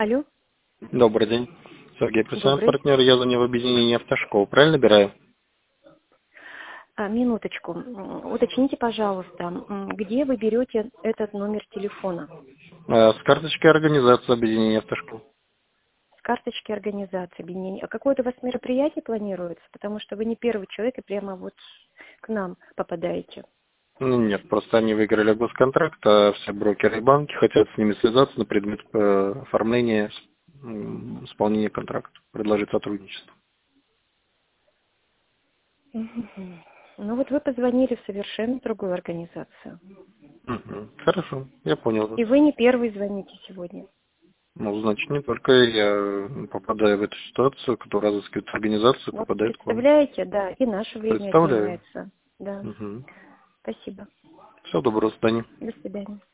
Алло, Добрый день. Сергей Присян, добрый. партнер. Я звоню в объединение «Автошкол». Правильно набираю? Минуточку. Уточните, пожалуйста, где вы берете этот номер телефона? С карточки организации объединения «Автошкол». С карточки организации объединения. А какое-то у вас мероприятие планируется? Потому что вы не первый человек и прямо вот к нам попадаете. Ну, нет, просто они выиграли госконтракт, а все брокеры и банки хотят с ними связаться на предмет оформления исполнения контракта, предложить сотрудничество. Мгм. Ну вот вы позвонили в совершенно другую организацию. Хорошо, я понял вас. И вы не первый звоните сегодня. Ну, значит, не только я попадаю в эту ситуацию, кто разыскивает организацию, Вот попадает к вам. представляете, да, и наше время Представляю. отнимается. Да, спасибо. Всего доброго, до свидания. До свидания.